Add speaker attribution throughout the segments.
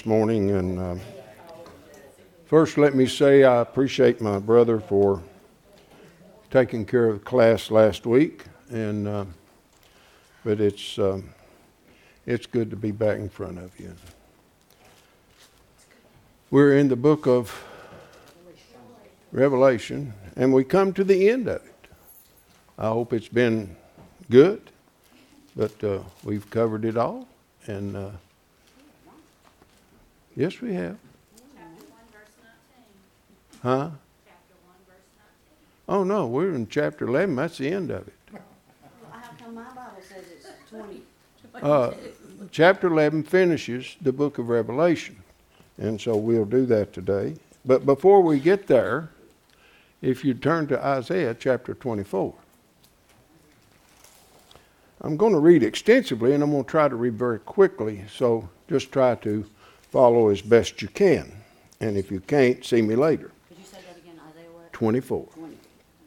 Speaker 1: this morning. And first, let me say I appreciate my brother for taking care of the class last week. And but it's good to be back in front of you. We're in the book of Revelation, and we come to the end of it. I hope it's been good, but we've covered it all. And yes, we have.
Speaker 2: Chapter 1, verse 19.
Speaker 1: Huh?
Speaker 2: Chapter 1, verse 19.
Speaker 1: Oh, no, we're in chapter 11. That's the end of it.
Speaker 3: How come my Bible says it's 20?
Speaker 1: Chapter 11 finishes the book of Revelation. And so we'll do that today. But before we get there, if you turn to Isaiah chapter 24. I'm going to read extensively, and I'm going to try to read very quickly. So just try to follow as best you can. And if you can't, see me later.
Speaker 3: Could you say that again, Isaiah what?
Speaker 1: 24.
Speaker 3: 20.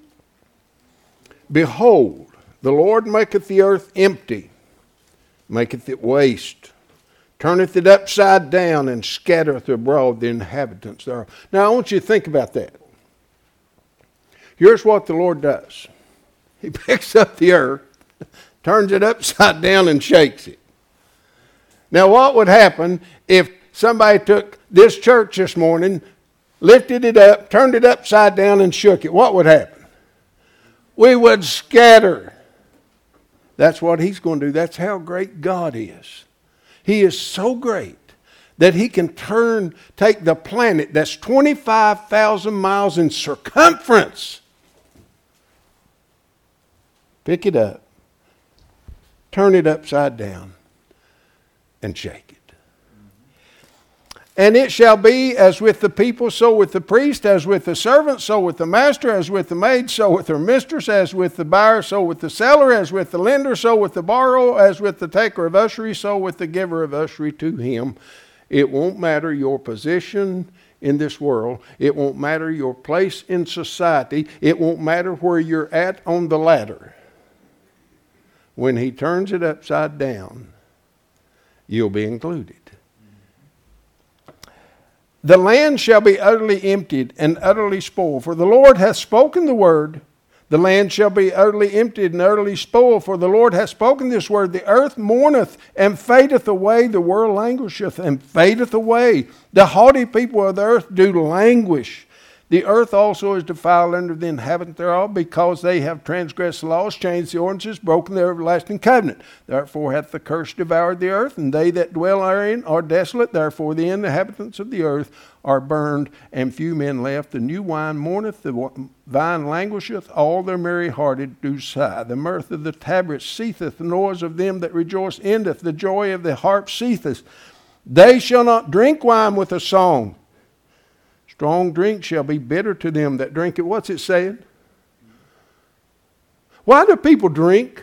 Speaker 1: Behold, the Lord maketh the earth empty, maketh it waste, turneth it upside down, and scattereth abroad the inhabitants thereof. Now, I want you to think about that. Here's what the Lord does. He picks up the earth, turns it upside down, and shakes it. Now, what would happen if somebody took this church this morning, lifted it up, turned it upside down, and shook it? What would happen? We would scatter. That's what He's going to do. That's how great God is. He is so great that He can take the planet that's 25,000 miles in circumference, pick it up, turn it upside down, and shake it. And it shall be as with the people, so with the priest, as with the servant, so with the master, as with the maid, so with her mistress, as with the buyer, so with the seller, as with the lender, so with the borrower, as with the taker of usury, so with the giver of usury to him. It won't matter your position in this world. It won't matter your place in society. It won't matter where you're at on the ladder. When He turns it upside down, you'll be included. The land shall be utterly emptied and utterly spoiled, for the Lord hath spoken the word. The land shall be utterly emptied and utterly spoiled, for the Lord hath spoken this word. The earth mourneth and fadeth away. The world languisheth and fadeth away. The haughty people of the earth do languish. The earth also is defiled under the inhabitants thereof, because they have transgressed the laws, changed the ordinances, broken their everlasting covenant. Therefore hath the curse devoured the earth, and they that dwell therein are desolate. Therefore the inhabitants of the earth are burned, and few men left. The new wine mourneth, the vine languisheth, all their merry-hearted do sigh. The mirth of the tabrets ceaseth, the noise of them that rejoice endeth, the joy of the harp ceaseth. They shall not drink wine with a song. Strong drink shall be bitter to them that drink it. What's it saying? Why do people drink?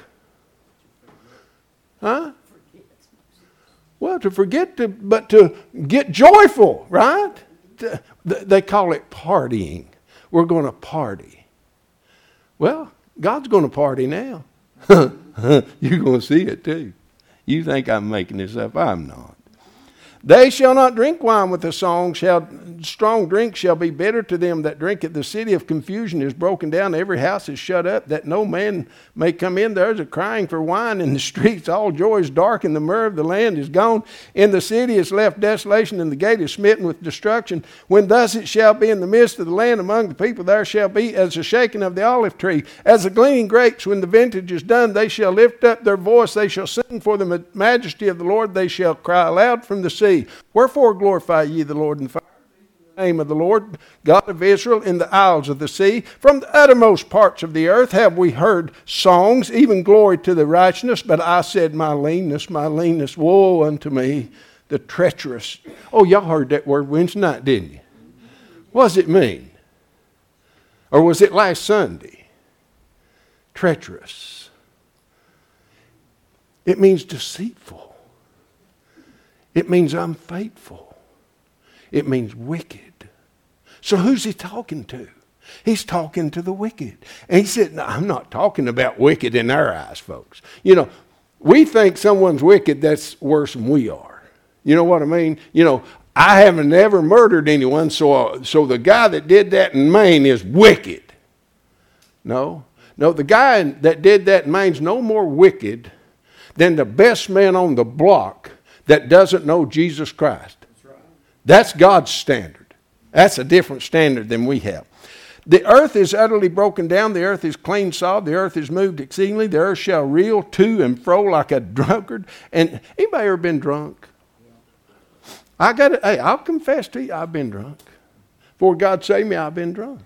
Speaker 1: Huh? Well, to forget, but to get joyful, right? They call it partying. We're going to party. Well, God's going to party now. You're going to see it too. You think I'm making this up. I'm not. They shall not drink wine with a song. Strong drink shall be bitter to them that drink it. The city of confusion is broken down. Every house is shut up, that no man may come in. There is a crying for wine in the streets. All joy is dark, and the myrrh of the land is gone. In the city is left desolation, and the gate is smitten with destruction. When thus it shall be in the midst of the land among the people, there shall be as the shaking of the olive tree, as the gleaning grapes. When the vintage is done, they shall lift up their voice. They shall sing for the majesty of the Lord. They shall cry aloud from the sea. Wherefore glorify ye the Lord in the name of the Lord, God of Israel, in the isles of the sea. From the uttermost parts of the earth have we heard songs, even glory to the righteousness. But I said, my leanness, woe unto me, the treacherous. Oh, y'all heard that word Wednesday night, didn't you? What does it mean? Or was it last Sunday? Treacherous. It means deceitful. It means unfaithful. It means wicked. So who's He talking to? He's talking to the wicked. And He said, no, I'm not talking about wicked in our eyes, folks. You know, we think someone's wicked that's worse than we are. You know what I mean? You know, I haven't ever murdered anyone, so the guy that did that in Maine is wicked. No, the guy that did that in Maine's no more wicked than the best man on the block that doesn't know Jesus Christ. That's right. That's God's standard. That's a different standard than we have. The earth is utterly broken down. The earth is clean sawed. The earth is moved exceedingly. The earth shall reel to and fro like a drunkard. And anybody ever been drunk? I'll confess to you, I've been drunk. Before God saved me, I've been drunk.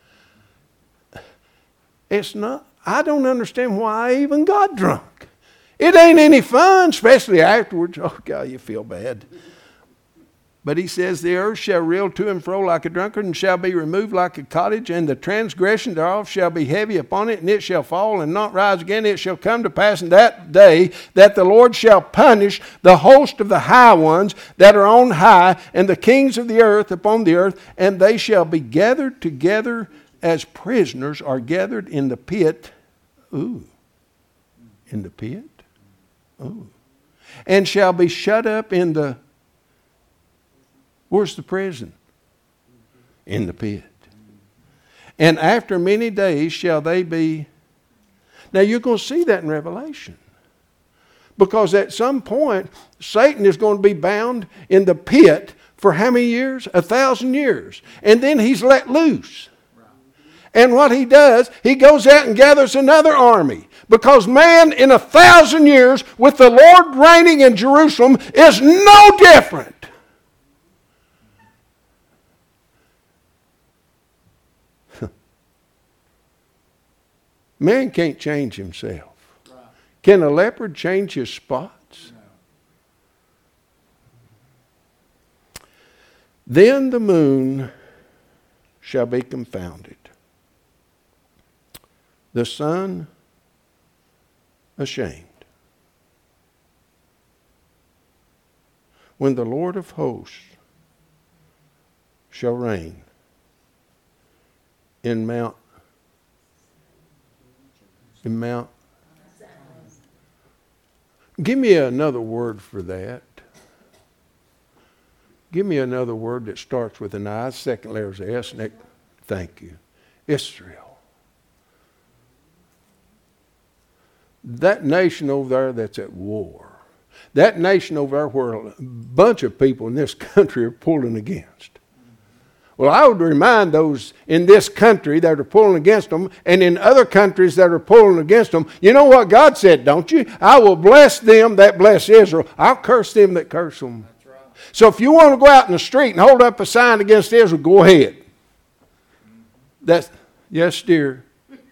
Speaker 1: I don't understand why I even got drunk. It ain't any fun, especially afterwards. Oh, God, you feel bad. But he says, the earth shall reel to and fro like a drunkard, and shall be removed like a cottage, and the transgression thereof shall be heavy upon it, and it shall fall and not rise again. It shall come to pass in that day that the Lord shall punish the host of the high ones that are on high, and the kings of the earth upon the earth, and they shall be gathered together as prisoners are gathered in the pit. Ooh, in the pit? Ooh. And shall be shut up in the... Where's the prison? In the pit. And after many days shall they be... Now you're going to see that in Revelation. Because at some point, Satan is going to be bound in the pit for how many years? 1,000 years. And then he's let loose. And what he does, he goes out and gathers another army. Because man, in 1,000 years, with the Lord reigning in Jerusalem, is no different. Man can't change himself. Right. Can a leopard change his spots? No. Then the moon shall be confounded, the sun ashamed, when the Lord of hosts shall reign in Mount. Give me another word for that. Give me another word that starts with an I, second letter is S. Thank you. Israel. That nation over there that's at war. That nation over there where a bunch of people in this country are pulling against. Well, I would remind those in this country that are pulling against them and in other countries that are pulling against them, you know what God said, don't you? I will bless them that bless Israel. I'll curse them that curse them. That's right. So if you want to go out in the street and hold up a sign against Israel, go ahead. Yes, dear.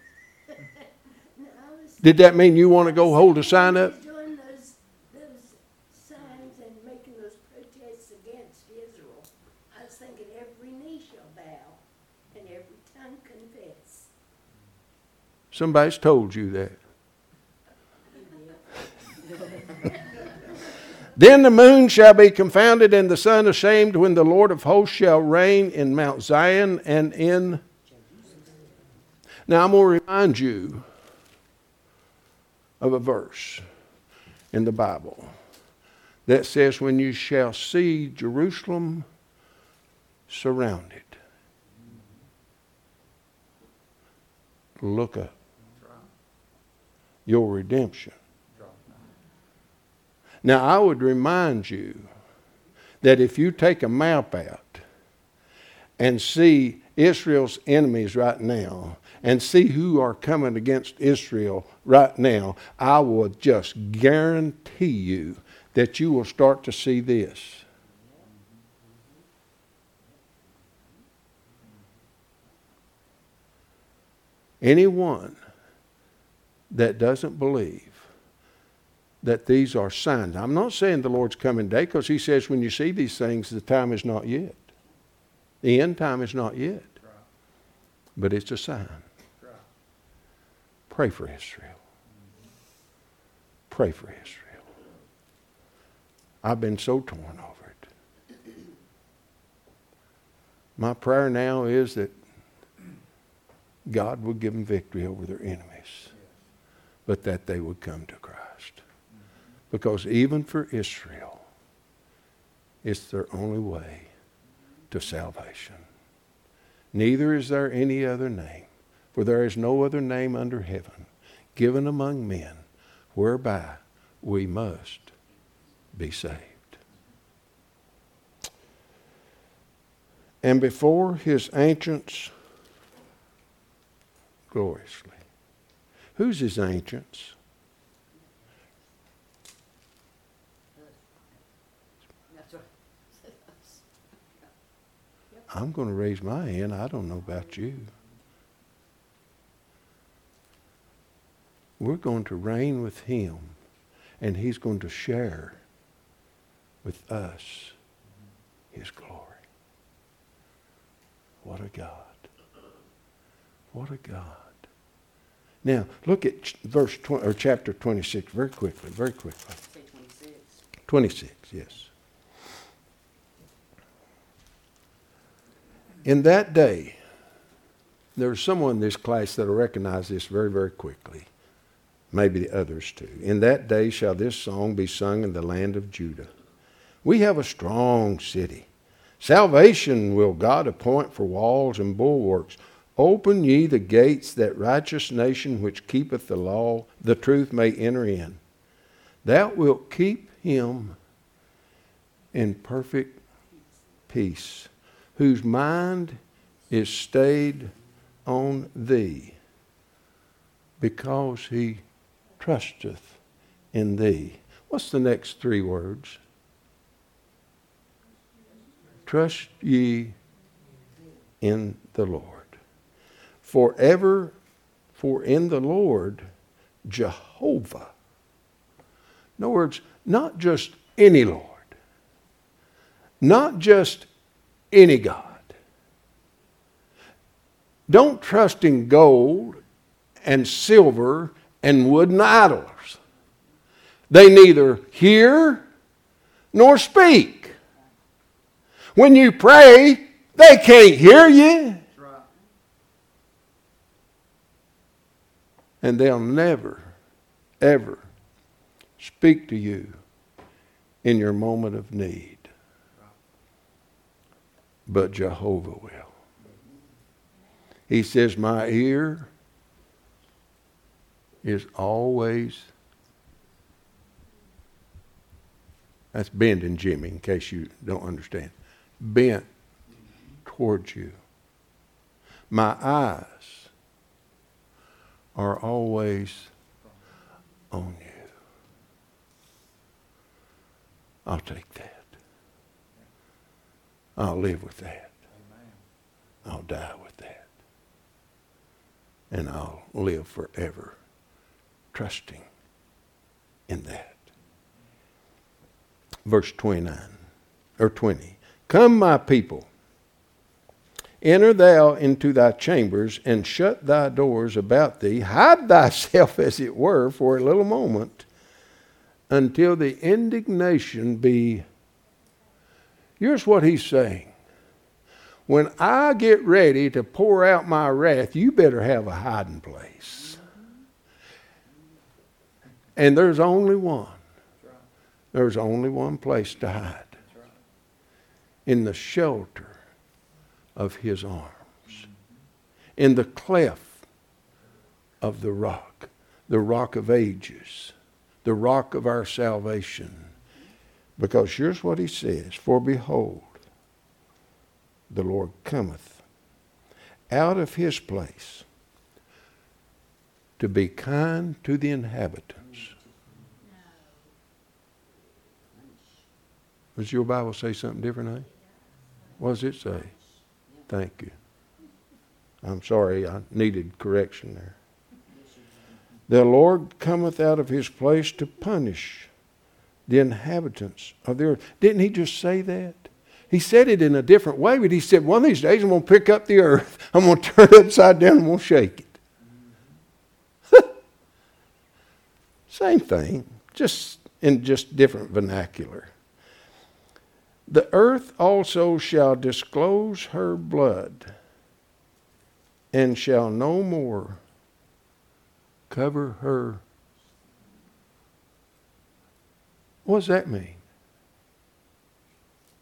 Speaker 1: Did that mean you want to go hold a sign up? Somebody's told you that. Then the moon shall be confounded and the sun ashamed when the Lord of hosts shall reign in Mount Zion and in... Now I'm going to remind you of a verse in the Bible that says, when you shall see Jerusalem surrounded, look up. Your redemption. Now, I would remind you that if you take a map out and see Israel's enemies right now and see who are coming against Israel right now, I will just guarantee you that you will start to see this. Anyone that doesn't believe that these are signs. I'm not saying the Lord's coming day, because he says when you see these things, the time is not yet. The end time is not yet. Right. But it's a sign. Right. Pray for Israel. Pray for Israel. I've been so torn over it. My prayer now is that God would give them victory over their enemies, but that they would come to Christ. Because even for Israel, It's their only way to salvation. Neither is there any other name, for there is no other name under heaven given among men whereby we must be saved. And before his ancients gloriously. Who's his ancients? I'm going to raise my hand. I don't know about you. We're going to reign with him, and he's going to share with us his glory. What a God. What a God. Now, look at verse 20, or chapter 26 very quickly, very quickly. 26, yes. In that day, there's someone in this class that will recognize this very, very quickly. Maybe the others too. In that day shall this song be sung in the land of Judah. We have a strong city. Salvation will God appoint for walls and bulwarks. Open ye the gates, that righteous nation which keepeth the law, the truth may enter in. Thou wilt keep him in perfect peace, whose mind is stayed on thee, because he trusteth in thee. What's the next three words? Trust ye in the Lord. Forever, for in the Lord, Jehovah. In other words, not just any Lord. Not just any God. Don't trust in gold and silver and wooden idols. They neither hear nor speak. When you pray, they can't hear you. And they'll never, ever speak to you in your moment of need. But Jehovah will. He says, my ear is always, that's bending Jimmy in case you don't understand, bent towards you. My eyes are always on you. I'll take that. I'll live with that. I'll die with that. And I'll live forever trusting in that. Verse 29 or 20. Come, my people, enter thou into thy chambers, and shut thy doors about thee. Hide thyself, as it were, for a little moment, until the indignation be. Here's what he's saying. When I get ready to pour out my wrath, you better have a hiding place. And there's only one. There's only one place to hide. In the shelter of his arms, in the cleft of the rock of ages, the rock of our salvation. Because here's what he says, for behold, the Lord cometh out of his place to be kind to the inhabitants. Does your Bible say something different, eh? What does it say? Thank you. I'm sorry, I needed correction there. The Lord cometh out of his place to punish the inhabitants of the earth. Didn't he just say that? He said it in a different way, but he said, one of these days I'm going to pick up the earth. I'm going to turn it upside down and I'm going to shake it. Same thing, just in just different vernacular. The earth also shall disclose her blood, and shall no more cover her. What does that mean?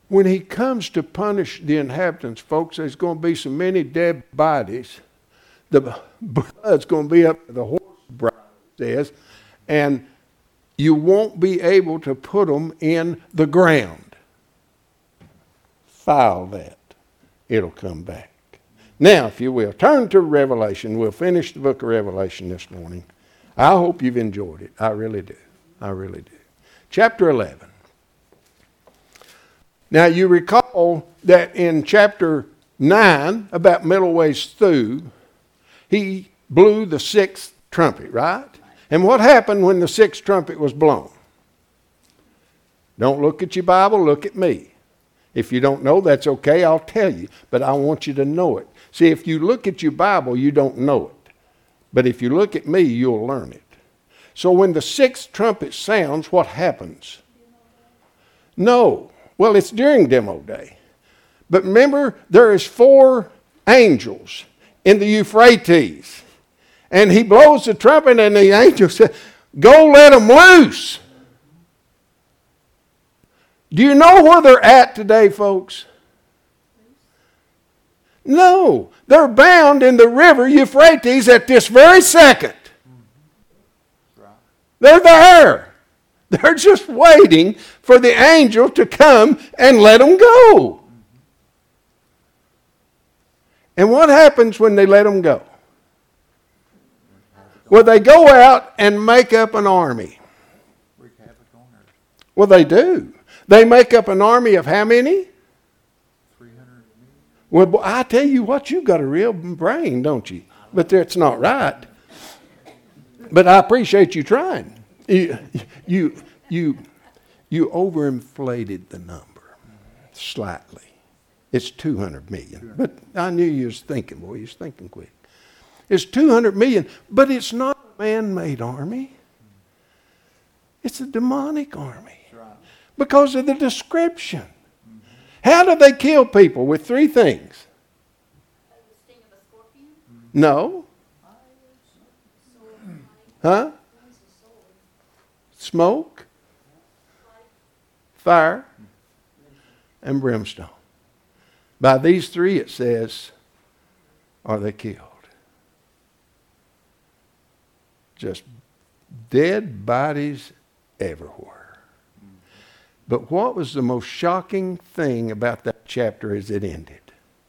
Speaker 1: When he comes to punish the inhabitants, folks, there's going to be so many dead bodies. The blood's going to be up to the horse, bride says, and you won't be able to put them in the ground. File that. It'll come back. Now, if you will, turn to Revelation. We'll finish the book of Revelation this morning. I hope you've enjoyed it. I really do. I really do. Chapter 11. Now, you recall that in chapter 9, about middle ways through, he blew the sixth trumpet, right? And what happened when the sixth trumpet was blown? Don't look at your Bible, look at me. If you don't know, that's okay, I'll tell you. But I want you to know it. See, if you look at your Bible, you don't know it. But if you look at me, you'll learn it. So when the sixth trumpet sounds, what happens? No. Well, it's during demo day. But remember, there is 4 angels in the Euphrates. And he blows the trumpet and the angel said, go let them loose. Do you know where they're at today, folks? No. They're bound in the river Euphrates at this very second. They're there. They're just waiting for the angel to come and let them go. And what happens when they let them go? Well, they go out and make up an army. Well, they do. They make up an army of how many?
Speaker 4: 300 million.
Speaker 1: Well, I tell you what, you've got a real brain, don't you? But that's not right. But I appreciate you trying. You overinflated the number slightly. It's 200 million. But I knew you was thinking, boy, you was thinking quick. It's 200 million, but it's not a man-made army. It's a demonic army. Because of the description. How do they kill people? With 3 things.
Speaker 2: The sting of a scorpion?
Speaker 1: No. Huh? Smoke, fire, and brimstone. By these 3, it says, are they killed? Just dead bodies everywhere. But what was the most shocking thing about that chapter as it ended?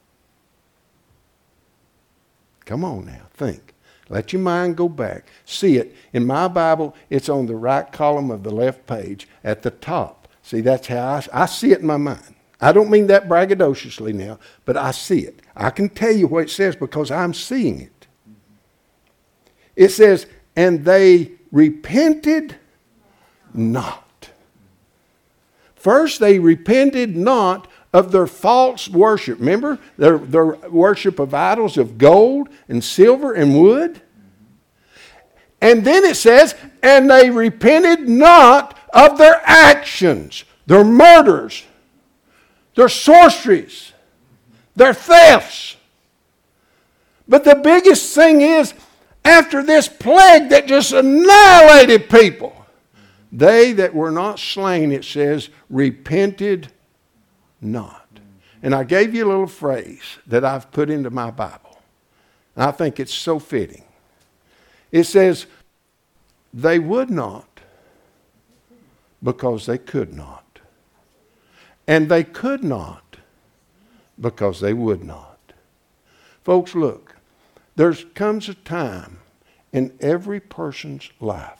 Speaker 1: Come on now, think. Let your mind go back. See it. In my Bible, it's on the right column of the left page at the top. See, that's how I see it in my mind. I don't mean that braggadociously now, but I see it. I can tell you what it says because I'm seeing it. It says, and they repented not. First, they repented not of their false worship. Remember, their worship of idols of gold and silver and wood. And then it says, and they repented not of their actions, their murders, their sorceries, their thefts. But the biggest thing is, after this plague that just annihilated people, they that were not slain, it says, repented not. And I gave you a little phrase that I've put into my Bible. And I think it's so fitting. It says, they would not because they could not. And they could not because they would not. Folks, look, there comes a time in every person's life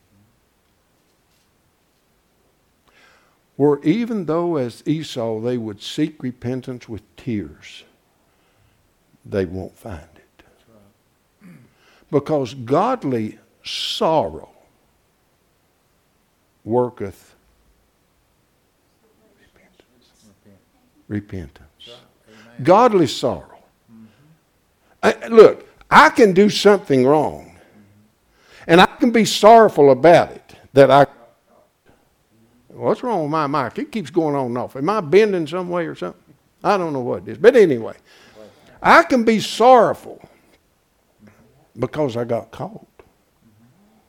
Speaker 1: where even though as Esau they would seek repentance with tears, they won't find it. Because godly sorrow worketh repentance. Godly sorrow. Look, I can do something wrong, and I can be sorrowful about it, that I... What's wrong with my mic? It keeps going on and off. Am I bending some way or something? I don't know what it is. But anyway, I can be sorrowful because I got caught.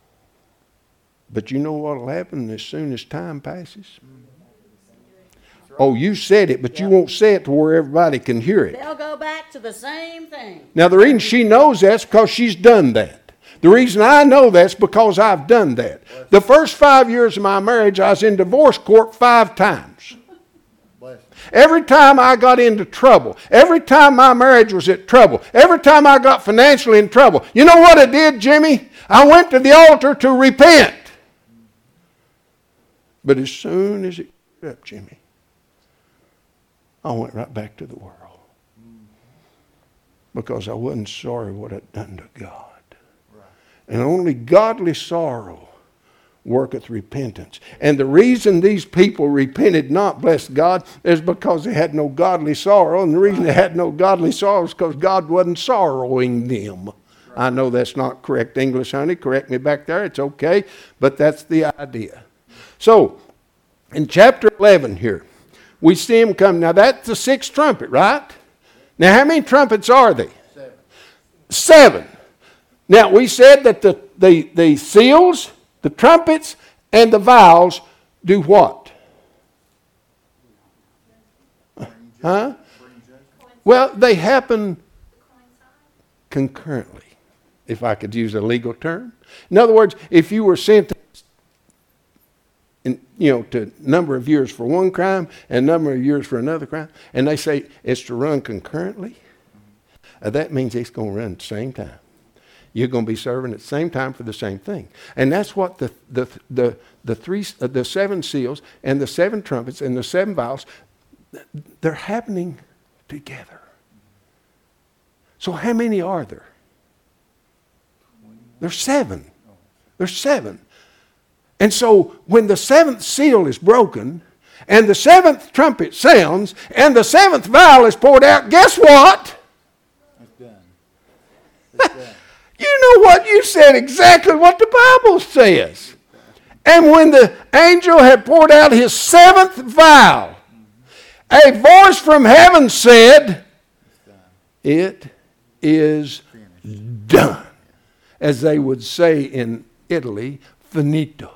Speaker 1: But you know what will happen as soon as time passes? Oh, you said it, but you won't say it to where everybody can hear it.
Speaker 3: They'll go back to the same thing.
Speaker 1: Now, the reason she knows that's because she's done that. The reason I know that's because I've done that. The first 5 years of my marriage, I was in divorce court 5 times. Every time I got into trouble, every time my marriage was in trouble, every time I got financially in trouble, you know what I did, Jimmy? I went to the altar to repent. But as soon as it got up, Jimmy, I went right back to the world. Because I wasn't sorry what I'd done to God. And only godly sorrow worketh repentance. And the reason these people repented not, bless God, is because they had no godly sorrow. And the reason they had no godly sorrow is because God wasn't sorrowing them. I know that's not correct English, honey. Correct me back there. It's okay. But that's the idea. So, in chapter 11 here, we see him come. Now, that's the 6th trumpet, right? Now, how many trumpets are they? 7. Now, we said that the seals, the trumpets, and the vials do what? Huh? Well, they happen concurrently, if I could use a legal term. In other words, if you were sentenced to a number of years for one crime and a number of years for another crime, and they say it's to run concurrently, that means it's going to run at the same time. You're going to be serving at the same time for the same thing. And that's what the 7 seals and the 7 trumpets and the 7 vials, they're happening together. So how many are there? There's 7. There's 7. And so when the 7th seal is broken and the 7th trumpet sounds and the 7th vial is poured out, guess what?
Speaker 4: It's done. It's done.
Speaker 1: You know what? You said exactly what the Bible says. And when the angel had poured out his 7th vial, a voice from heaven said, "It is done." As they would say in Italy, finito.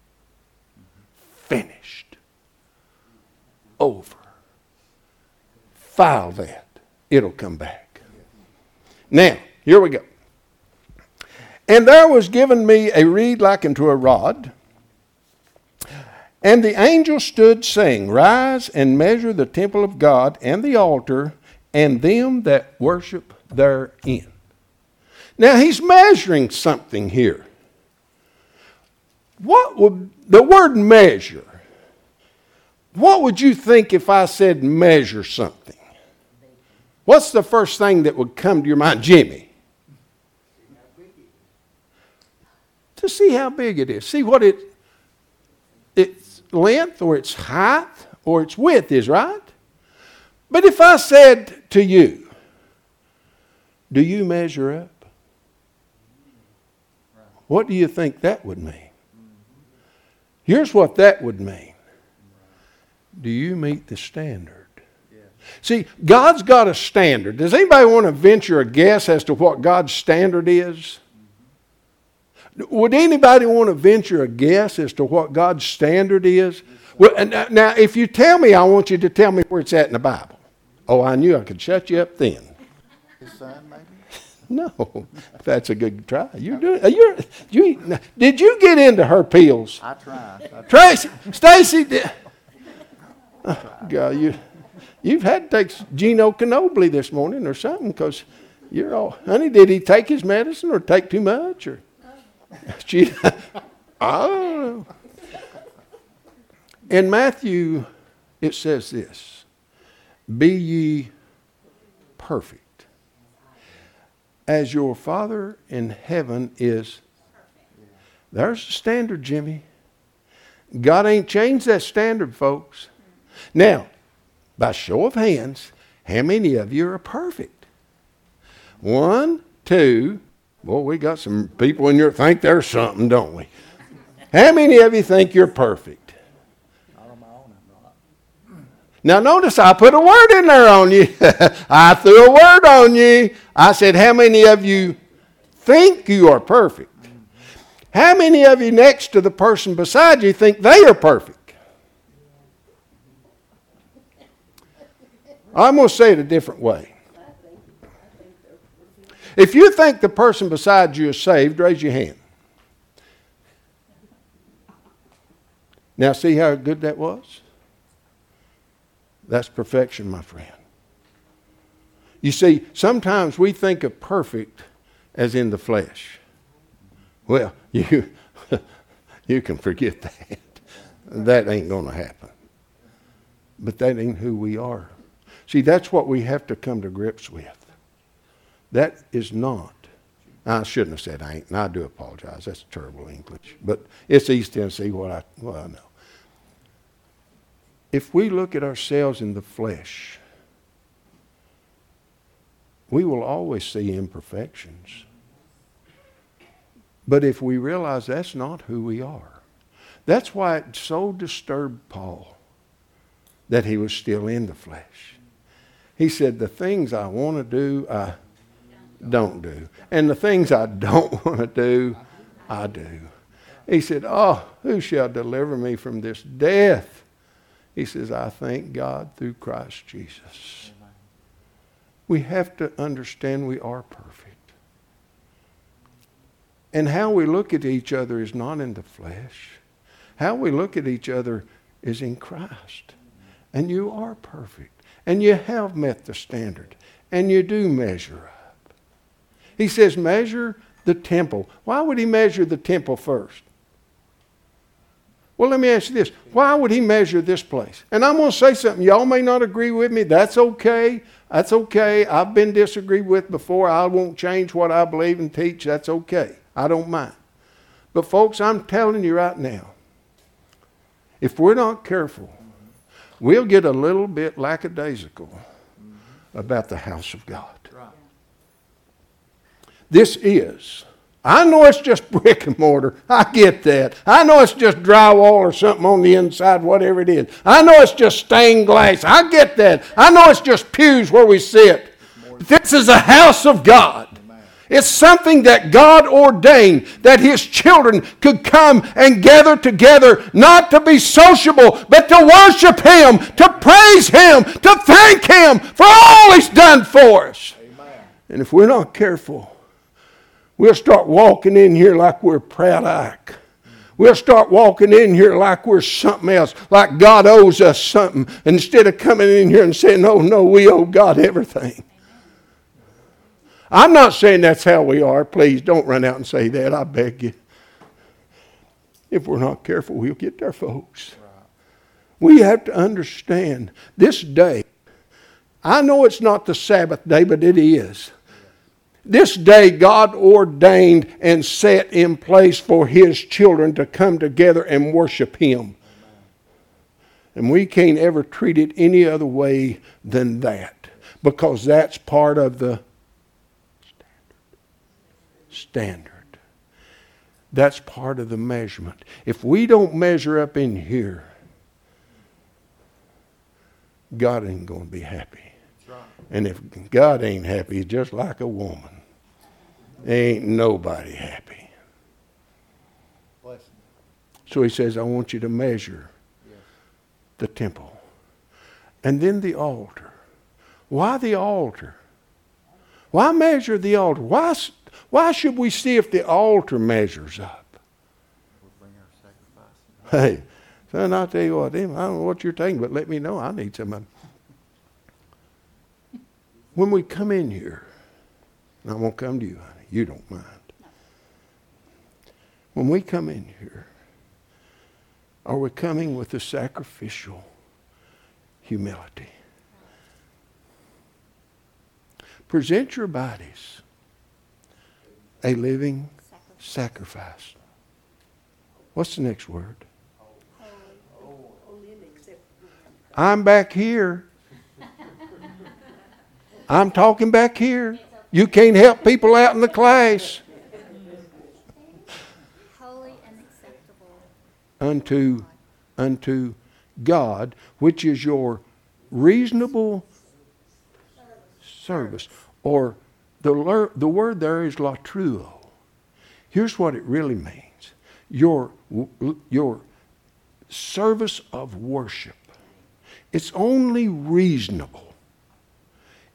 Speaker 1: Finished. Over. File that. It'll come back. Now, here we go. And there was given me a reed like unto a rod, and the angel stood saying, "Rise and measure the temple of God and the altar and them that worship therein." Now he's measuring something here. What would the word measure? What would you think if I said measure something? What's the first thing that would come to your mind, Jimmy? To see how big it is. See what its length or its height or its width is, right? But if I said to you, do you measure up? What do you think that would mean? Here's what that would mean. Do you meet the standard? See, God's got a standard. Does anybody want to venture a guess as to what God's standard is? Would anybody want to venture a guess as to what God's standard is? Well, now, if you tell me, I want you to tell me where it's at in the Bible. Oh, I knew I could shut you up then.
Speaker 4: His son, maybe?
Speaker 1: No, that's a good try. Did you get into her pills?
Speaker 4: I tried.
Speaker 1: Tracy, Stacy, God, you've had to take Gino Canobly this morning or something because you're all, honey, did he take his medicine or take too much? Or I don't know. In Matthew, it says this, "Be ye perfect, as your Father in heaven is." There's the standard, Jimmy. God ain't changed that standard, folks. Now, by show of hands, how many of you are perfect? 1, 2. Well, we got some people in here that think there's something, don't we? How many of you think you're perfect?
Speaker 4: Not on my own, I'm not.
Speaker 1: Now, notice I put a word in there on you. I threw a word on you. I said, how many of you think you are perfect? How many of you next to the person beside you think they are perfect? I'm going to say it a different way. If you think the person beside you is saved, raise your hand. Now see how good that was? That's perfection, my friend. You see, sometimes we think of perfect as in the flesh. Well, you can forget that. That ain't going to happen. But that ain't who we are. See, that's what we have to come to grips with. That is not. I shouldn't have said ain't, and I do apologize. That's terrible English. But it's East Tennessee, what I know. If we look at ourselves in the flesh, we will always see imperfections. But if we realize that's not who we are, that's why it so disturbed Paul that he was still in the flesh. He said, the things I want to do, I don't do. And the things I don't want to do, I do. He said, oh, who shall deliver me from this death? He says, I thank God through Christ Jesus. We have to understand we are perfect. And how we look at each other is not in the flesh. How we look at each other is in Christ. And you are perfect. And you have met the standard. And you do measure up. He says, measure the temple. Why would he measure the temple first? Well, let me ask you this. Why would he measure this place? And I'm going to say something. Y'all may not agree with me. That's okay. That's okay. I've been disagreed with before. I won't change what I believe and teach. That's okay. I don't mind. But folks, I'm telling you right now, if we're not careful, we'll get a little bit lackadaisical about the house of God. This is. I know it's just brick and mortar. I get that. I know it's just drywall or something on the inside, whatever it is. I know it's just stained glass. I get that. I know it's just pews where we sit. This is a house of God. It's something that God ordained that His children could come and gather together, not to be sociable, but to worship Him, to praise Him, to thank Him for all He's done for us. Amen. And if we're not careful, we'll start walking in here like we're proud Ike. We'll start walking in here like we're something else, like God owes us something, instead of coming in here and saying, oh no, we owe God everything. I'm not saying that's how we are. Please don't run out and say that. I beg you. If we're not careful, we'll get there, folks. We have to understand this day. I know it's not the Sabbath day, but it is. This day God ordained and set in place for His children to come together and worship Him. And we can't ever treat it any other way than that, because that's part of the standard. That's part of the measurement. If we don't measure up in here, God ain't going to be happy. And if God ain't happy, He's just like a woman. Ain't nobody happy. So He says, I want you to measure the temple. And then the altar. Why the altar? Why measure the altar? Why should we see if the altar measures up?
Speaker 4: We'll bring our sacrifice.
Speaker 1: Hey, son, I'll tell you what, I don't know what you're taking, but let me know. I need some of them. When we come in here, and I won't come to you, honey. You don't mind. When we come in here, are we coming with a sacrificial humility? Present your bodies a living sacrifice. What's the next word? I'm back here. I'm talking back here. You can't help people out in the class.
Speaker 2: Holy and acceptable
Speaker 1: Unto God, which is your reasonable service. Or the word there is latruo. Here's what it really means. Your service of worship. It's only reasonable.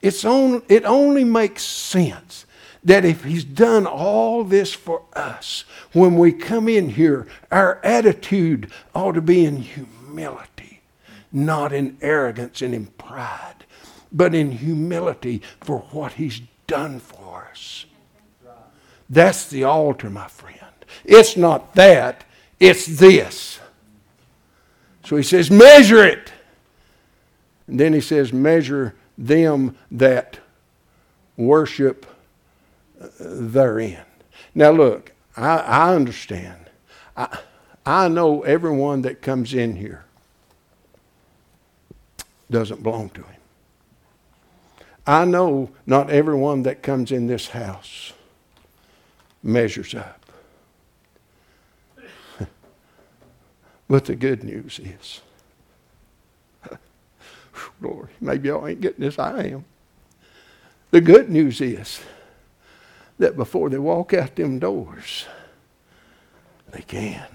Speaker 1: it only makes sense that if He's done all this for us, when we come in here, our attitude ought to be in humility, not in arrogance and in pride, but in humility for what He's done for us. That's the altar, my friend. It's not that, it's this. So He says, measure it. And then He says, measure them that worship therein. Now look, I understand. I know everyone that comes in here doesn't belong to Him. I know not everyone that comes in this house measures up. But the good news is, Lord, maybe y'all ain't getting this, I am. The good news is that before they walk out them doors, they can.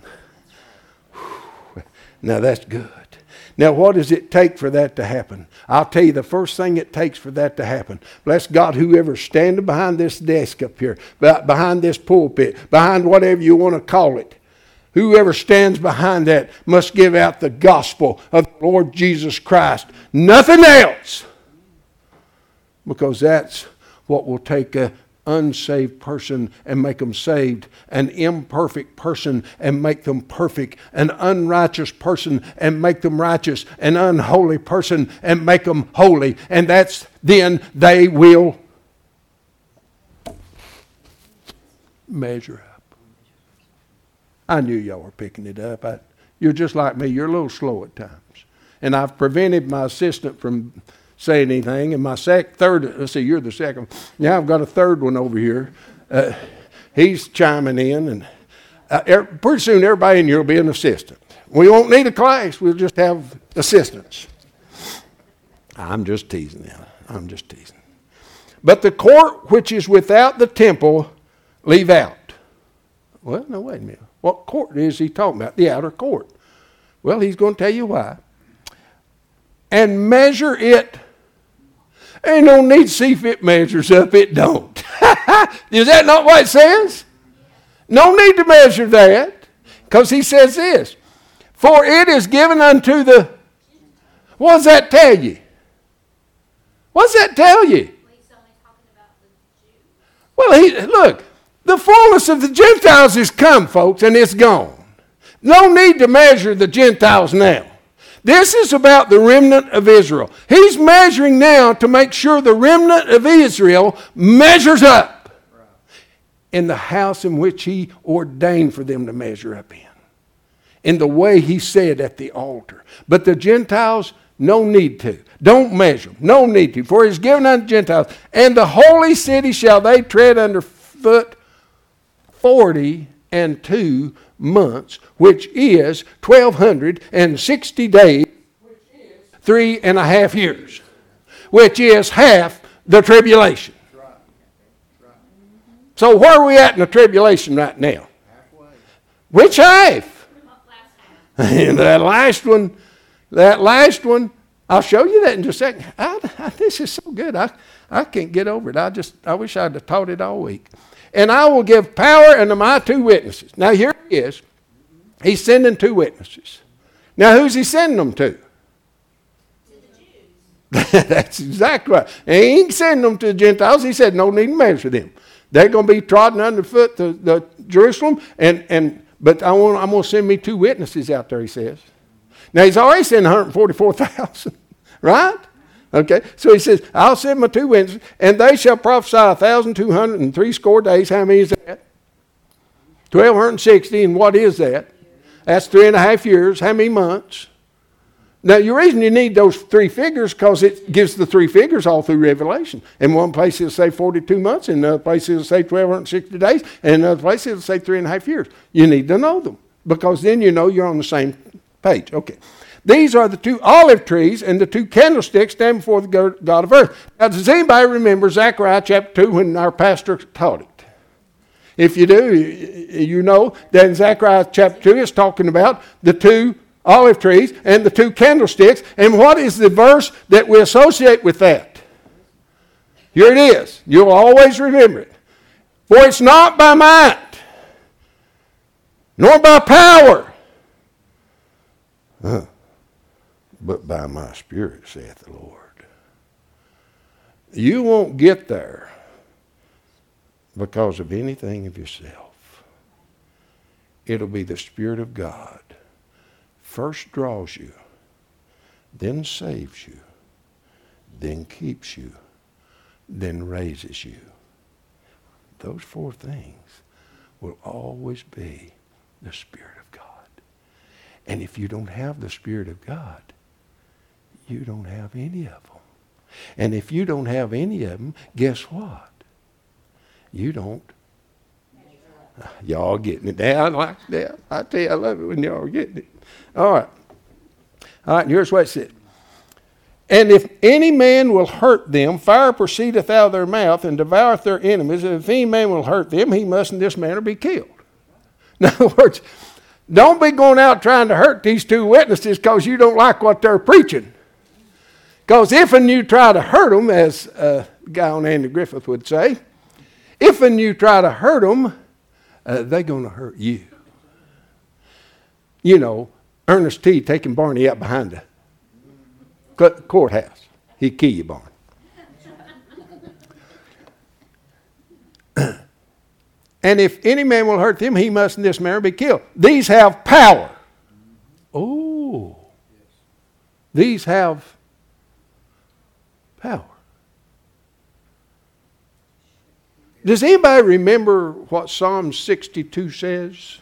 Speaker 1: Now that's good. Now what does it take for that to happen? I'll tell you the first thing it takes for that to happen. Bless God, whoever's standing behind this desk up here, behind this pulpit, behind whatever you want to call it, whoever stands behind that must give out the gospel of the Lord Jesus Christ. Nothing else. Because that's what will take an unsaved person and make them saved, an imperfect person and make them perfect, an unrighteous person and make them righteous, an unholy person and make them holy. And that's then they will measure up. I knew y'all were picking it up. You're just like me. You're a little slow at times. And I've prevented my assistant from saying anything. And my let's see, you're the second. Now I've got a third one over here. He's chiming in. And pretty soon everybody in here will be an assistant. We won't need a class. We'll just have assistants. I'm just teasing now. I'm just teasing. But the court which is without the temple, leave out. Well, no, wait a minute. What court is he talking about? The outer court. Well, he's going to tell you why. And measure it. Ain't no need to see if it measures up. It don't. Is that not what it says? No need to measure that. Because he says this. For it is given unto the... What does that tell you? What does that tell you? Well, look. The fullness of the Gentiles is come, folks, and it's gone. No need to measure the Gentiles now. This is about the remnant of Israel. He's measuring now to make sure the remnant of Israel measures up in the house in which He ordained for them to measure up in the way He said at the altar. But the Gentiles, no need to. Don't measure. No need to. For it is given unto Gentiles. And the holy city shall they tread under foot 42 months, which is 1,260 days, which is 3.5 years, which is half the tribulation. So where are we at in the tribulation right now? Which half? And that last one, I'll show you that in just a second. This is so good. I can't get over it. I wish I'd have taught it all week. And I will give power unto my 2 witnesses. Now here he is. He's sending 2 witnesses. Now who's he sending them to? The Jews. That's exactly right. He ain't sending them to the Gentiles. He said no need to measure them. They're going to be trodden underfoot to the Jerusalem. But I'm going to send me 2 witnesses out there, he says. Now he's already sent 144,000. Right? Okay, so he says, I'll send my 2 witnesses, and they shall prophesy 1,260 days. How many is that? 1,260, and what is that? That's 3.5 years. How many months? Now, the reason you need those 3 figures because it gives the 3 figures all through Revelation. In one place it'll say 42 months, in another place it'll say 1,260 days, and in another place it'll say 3.5 years. You need to know them because then you know you're on the same page. Okay. These are the 2 olive trees and the 2 candlesticks stand before the God of earth. Now, does anybody remember Zechariah chapter 2 when our pastor taught it? If you do, you know that in Zechariah chapter 2 it's talking about the 2 olive trees and the 2 candlesticks. And what is the verse that we associate with that? Here it is. You'll always remember it. For it's not by might, nor by power, but by my Spirit, saith the Lord. You won't get there because of anything of yourself. It'll be the Spirit of God. First draws you, then saves you, then keeps you, then raises you. Those four things will always be the Spirit of God. And if you don't have the Spirit of God, you don't have any of them. And if you don't have any of them, guess what? You don't. Y'all getting it down like that. I tell you, I love it when y'all are getting it. All right. All right, and here's what it said. And if any man will hurt them, fire proceedeth out of their mouth and devoureth their enemies. And if any man will hurt them, he must in this manner be killed. In other words, don't be going out trying to hurt these two witnesses because you don't like what they're preaching. Because if and you try to hurt them, as a guy on Andy Griffith would say, if and you try to hurt them, they're going to hurt you. You know, Ernest T. taking Barney out behind the courthouse. He'd kill you, Barney. And if any man will hurt them, he must in this manner be killed. These have power. Oh. These have power. Does anybody remember what Psalm 62 says?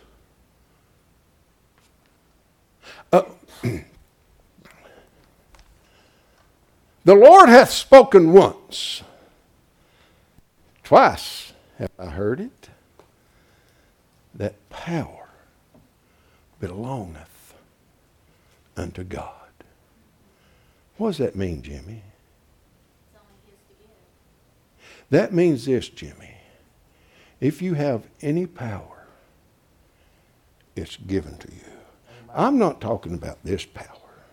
Speaker 1: The Lord hath spoken once. Twice have I heard it. That power belongeth unto God. What does that mean, Jimmy? That means this, Jimmy. If you have any power, it's given to you. I'm not talking about this power.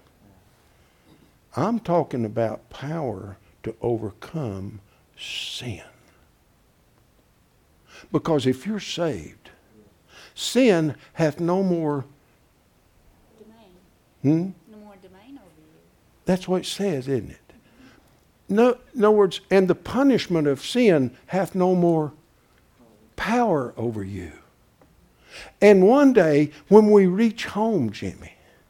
Speaker 1: I'm talking about power to overcome sin. Because if you're saved, sin hath no more
Speaker 2: domain. No more domain over you.
Speaker 1: That's what it says, isn't it? No, in other words, and the punishment of sin hath no more power over you. And one day, when we reach home, Jimmy,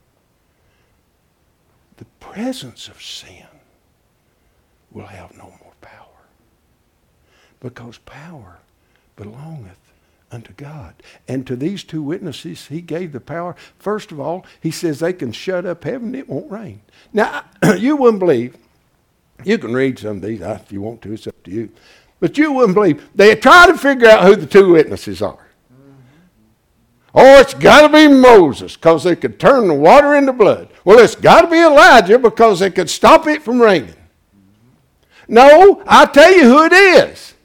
Speaker 1: the presence of sin will have no more power. Because power belongeth unto God. And to these two witnesses, he gave the power. First of all, he says they can shut up heaven, it won't rain. Now, you wouldn't believe, you can read some of these if you want to, it's up to you. But you wouldn't believe, they tried to figure out who the two witnesses are. Oh, it's got to be Moses because they could turn the water into blood. Well, it's got to be Elijah because they could stop it from raining. No, I'll tell you who it is.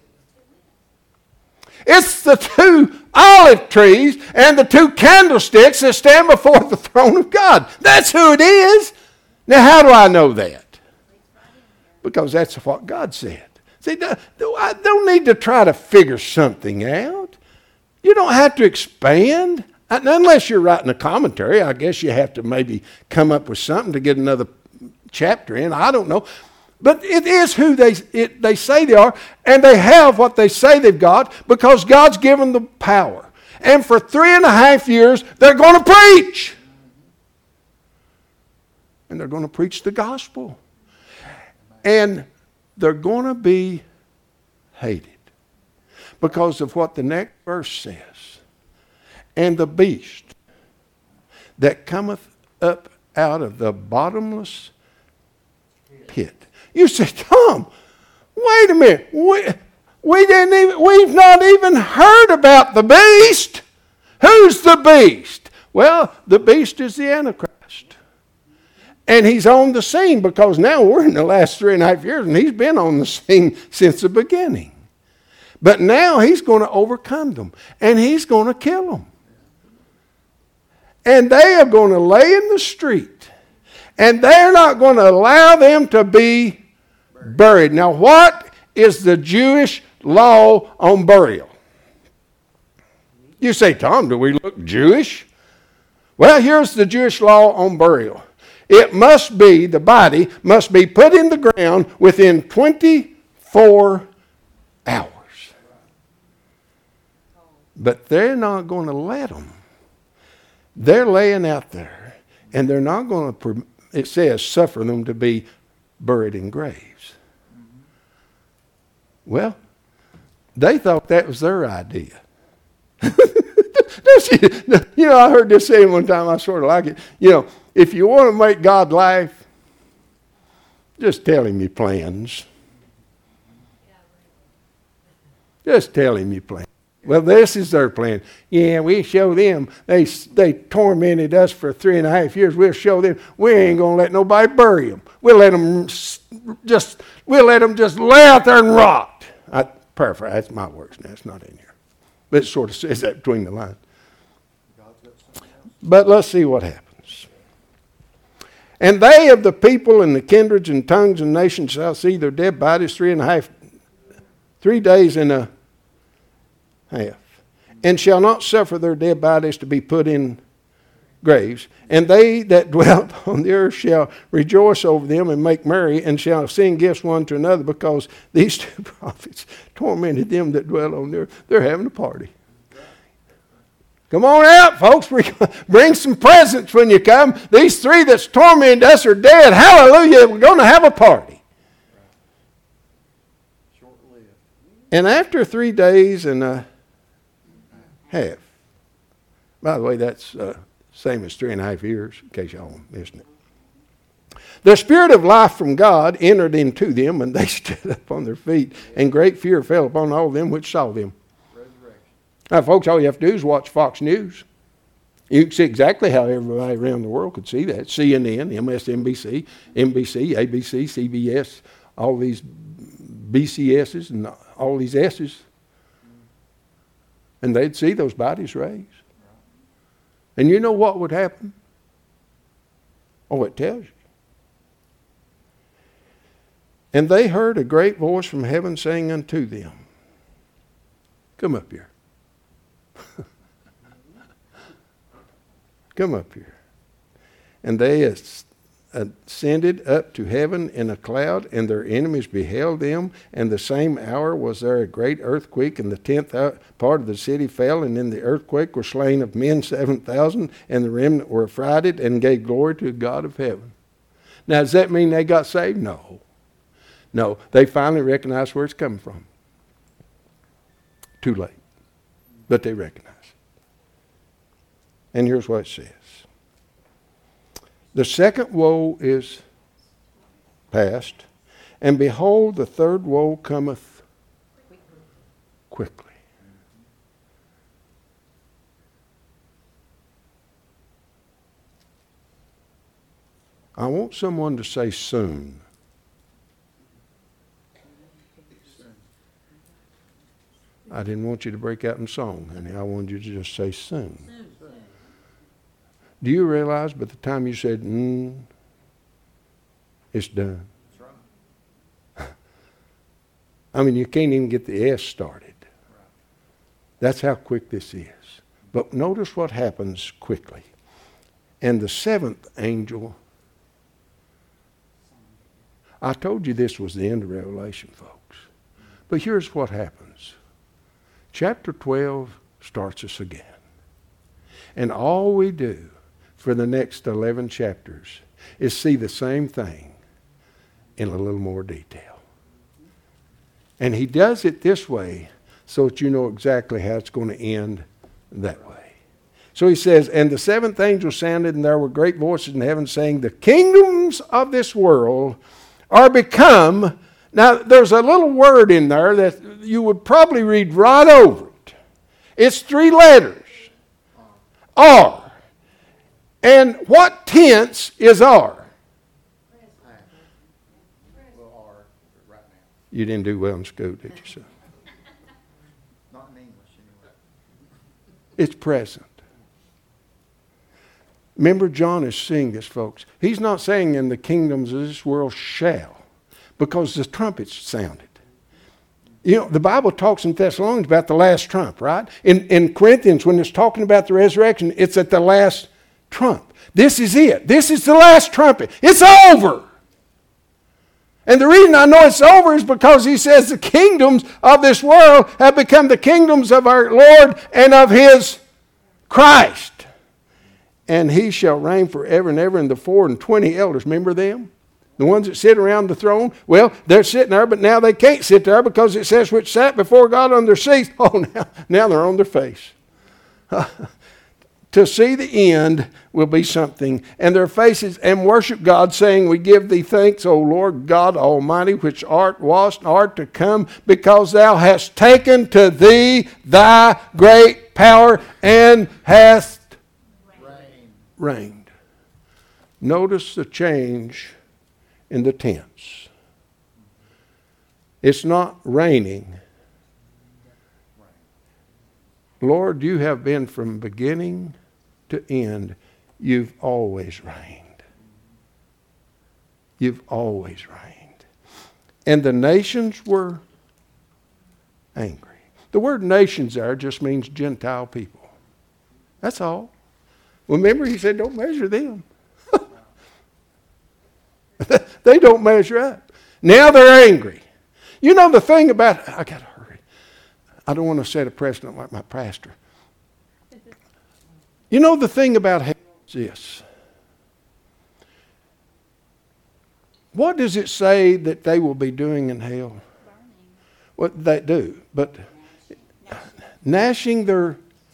Speaker 1: It's the two olive trees and the two candlesticks that stand before the throne of God. That's who it is. Now, how do I know that? Because that's what God said. See, I don't need to try to figure something out. You don't have to expand. Unless you're writing a commentary, I guess you have to maybe come up with something to get another chapter in. I don't know. But it is who they say they are, and they have what they say they've got because God's given them power. And for 3.5 years, they're going to preach. And they're going to preach the gospel. And they're going to be hated because of what the next verse says. And the beast that cometh up out of the bottomless pit. You say, Tom, wait a minute. We've not even heard about the beast. Who's the beast? Well, the beast is the Antichrist. And he's on the scene because now we're in the last 3.5 years and he's been on the scene since the beginning. But now he's going to overcome them and he's going to kill them. And they are going to lay in the street. And they're not going to allow them to be buried. Now, what is the Jewish law on burial. You say, Tom, do we look Jewish? Well, here's the Jewish law on burial. It must be, the body must be put in the ground within 24 hours. But they're not going to let them. They're laying out there, and they're not going to, it says, suffer them to be buried in graves. Well, they thought that was their idea. You know, I heard this saying one time, I sort of like it. You know, if you want to make God laugh, just tell him your plans. Just tell him your plans. Well, this is their plan. Yeah, we show them. They tormented us for 3.5 years. We'll show them. We ain't going to let nobody bury them. We'll let them just lay out there and rot. I paraphrase. That's my words now. It's not in here. But it sort of says that between the lines. But let's see what happens. And they of the people and the kindreds and tongues and nations shall see their dead bodies 3 days and a half, and shall not suffer their dead bodies to be put in graves. And they that dwell upon the earth shall rejoice over them and make merry, and shall sing gifts one to another, because these two prophets tormented them that dwell on the earth. They're having a party. Come on out, folks. Bring some presents when you come. These three that's tormented us are dead. Hallelujah. We're going to have a party.
Speaker 4: Short-lived.
Speaker 1: And after 3 days and a half. By the way, that's same as 3.5 years, in case y'all missed it. The Spirit of life from God entered into them, and they stood up on their feet, and great fear fell upon all them which saw them. Now, folks, all you have to do is watch Fox News. You can see exactly how everybody around the world could see that. CNN, MSNBC, NBC, ABC, CBS, all these BCSs and all these S's. And they'd see those bodies raised. And you know what would happen? Oh, it tells you. And they heard a great voice from heaven saying unto them, come up here. Come up here. And they ascended up to heaven in a cloud, and their enemies beheld them. And the same hour was there a great earthquake, and the 10th part of the city fell, and in the earthquake were slain of men 7,000, and the remnant were affrighted and gave glory to the God of heaven. Now, does that mean they got saved? No. No, they finally recognized where it's coming from. Too late. But they recognize it. And here's what it says. The second woe is past, and behold, the third woe cometh quickly. I want someone to say soon. I didn't want you to break out in song, honey. I wanted you to just say soon. Do you realize by the time you said, it's done?
Speaker 4: That's right.
Speaker 1: I mean, you can't even get the S started. That's how quick this is. But notice what happens quickly. And the seventh angel, I told you this was the end of Revelation, folks. But here's what happens. Chapter 12 starts us again. And all we do for the next 11 chapters is see the same thing in a little more detail. And he does it this way so that you know exactly how it's going to end that way. So he says, and the seventh angel sounded, and there were great voices in heaven saying, the kingdoms of this world are become. Now, there's a little word in there that you would probably read right over it. It's 3 letters. Are. And what tense is are?
Speaker 4: Well, are right now.
Speaker 1: You didn't do well in school, did you, son?
Speaker 4: Not in English anyway.
Speaker 1: It's present. Remember, John is seeing this, folks. He's not saying in the kingdoms of this world shall, because the trumpets sounded. You know, the Bible talks in Thessalonians about the last trump, right? In Corinthians, when it's talking about the resurrection, it's at the last trump. This is it. This is the last trumpet. It's over. And the reason I know it's over is because he says the kingdoms of this world have become the kingdoms of our Lord and of his Christ. And he shall reign forever and ever. And the 24 elders, remember them? The ones that sit around the throne? Well, they're sitting there, but now they can't sit there because it says which sat before God on their seats. Oh, now they're on their face. To see the end will be something. And their faces, and worship God, saying, we give thee thanks, O Lord God Almighty, which art, wast, art to come, because thou hast taken to thee thy great power and hast reigned. Notice the change in the tense. It's not reigning. Lord, you have been from beginning to end. You've always reigned. You've always reigned. And the nations were angry. The word nations there just means Gentile people. That's all. Remember, he said, don't measure them. They don't measure up. Now they're angry. You know the thing about, I got to hurry. I don't want to set a precedent like my pastor. You know the thing about hell is this. What does it say that they will be doing in hell?
Speaker 2: Burning.
Speaker 1: Well, they do, but gnashing their...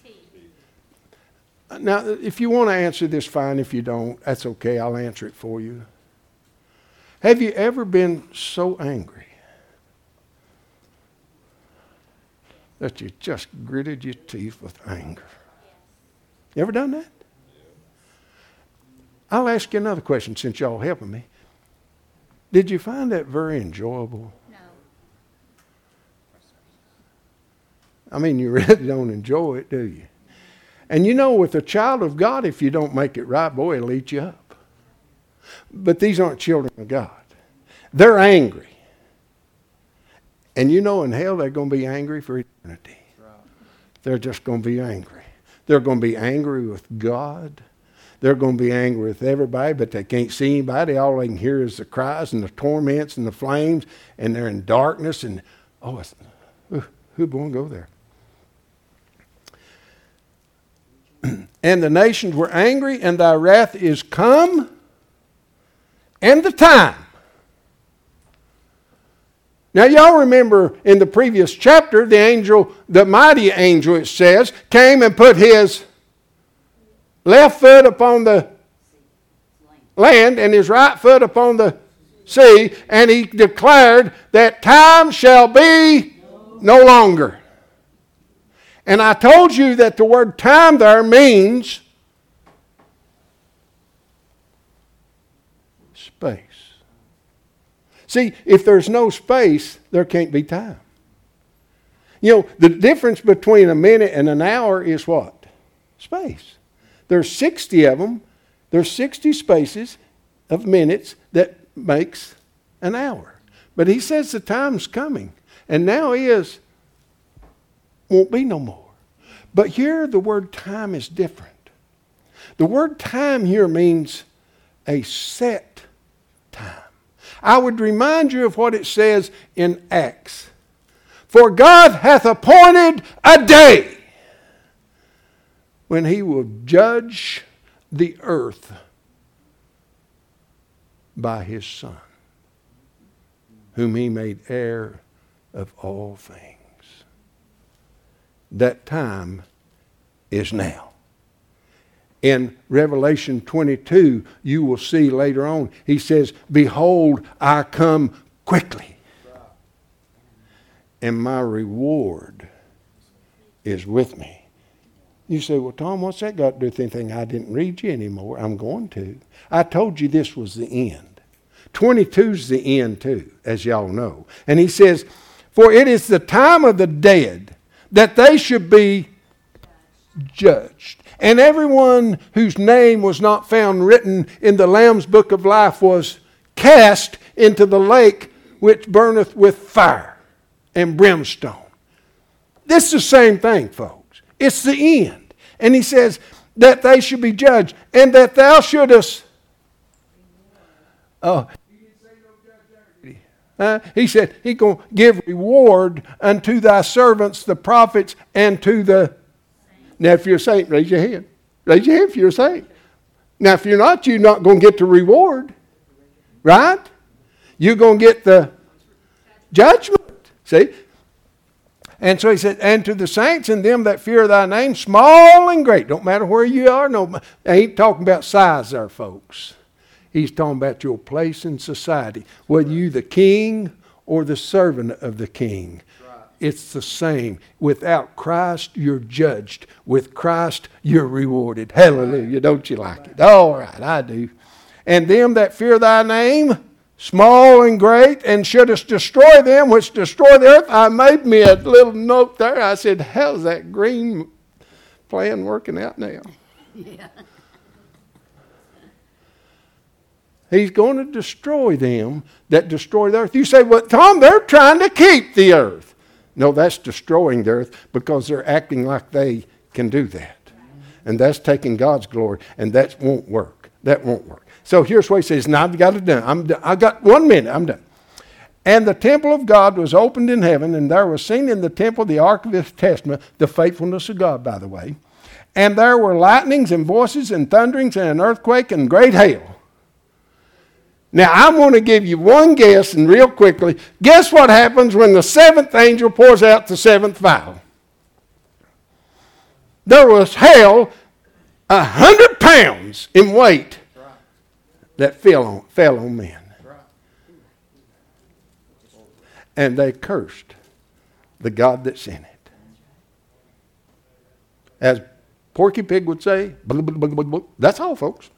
Speaker 1: Now, if you want to answer this, fine. If you don't, that's okay. I'll answer it for you. Have you ever been so angry that you just gritted your teeth with anger? You ever done that? I'll ask you another question since y'all helping me. Did you find that very enjoyable?
Speaker 2: No.
Speaker 1: I mean, you really don't enjoy it, do you? And you know, with a child of God, if you don't make it right, boy, it'll eat you up. But these aren't children of God. They're angry. And you know, in hell, they're going to be angry for eternity. They're just going to be angry. They're going to be angry with God. They're going to be angry with everybody, but they can't see anybody. All they can hear is the cries and the torments and the flames, and they're in darkness. And, who won't go there? And the nations were angry, and thy wrath is come, and the time. Now, y'all remember in the previous chapter, the angel, the mighty angel, it says, came and put his left foot upon the land and his right foot upon the sea, and he declared that time shall be no longer. And I told you that the word time there means space. See, if there's no space, there can't be time. You know, the difference between a minute and an hour is what? Space. There's 60 of them. There's 60 spaces of minutes that makes an hour. But he says the time's coming. And now won't be no more. But here the word time is different. The word time here means a set time. I would remind you of what it says in Acts. For God hath appointed a day when he will judge the earth by his Son, whom he made heir of all things. That time is now. In Revelation 22, you will see later on, he says, behold, I come quickly. And my reward is with me. You say, well, Tom, what's that got to do with anything? I didn't read you anymore. I'm going to. I told you this was the end. 22 is the end too, as y'all know. And he says, for it is the time of the dead that they should be judged. And everyone whose name was not found written in the Lamb's book of life was cast into the lake which burneth with fire and brimstone. This is the same thing, folks. It's the end. And he says that they should be judged, and that thou shouldest. Oh, he said he's going to give reward unto thy servants, the prophets, and to the... Now, if you're a saint, raise your hand. Raise your hand if you're a saint. Now, if you're not going to get the reward. Right? You're going to get the judgment. See? And so he said, and to the saints and them that fear thy name, small and great. Don't matter where you are. No, I ain't talking about size there, folks. He's talking about your place in society. Whether you the king or the servant of the king. Right. It's the same. Without Christ, you're judged. With Christ, you're rewarded. Hallelujah. Don't you like it? All right, I do. And them that fear thy name, small and great, and shouldest destroy them which destroy the earth. I made me a little note there. I said, how's that green plan working out now? Yeah. He's going to destroy them that destroy the earth. You say, well, Tom, they're trying to keep the earth. No, that's destroying the earth because they're acting like they can do that. And that's taking God's glory, and that won't work. That won't work. So here's what he says. Now I've got it done. I got 1 minute. I'm done. And the temple of God was opened in heaven, and there was seen in the temple the ark of his testament, the faithfulness of God, by the way. And there were lightnings and voices and thunderings and an earthquake and great hail. Now, I'm going to give you one guess, and real quickly, guess what happens when the seventh angel pours out the seventh vial? There was hail 100 pounds in weight that fell on men. And they cursed the God that sent it. As Porky Pig would say, blah, blah, blah, blah, blah. That's all, folks.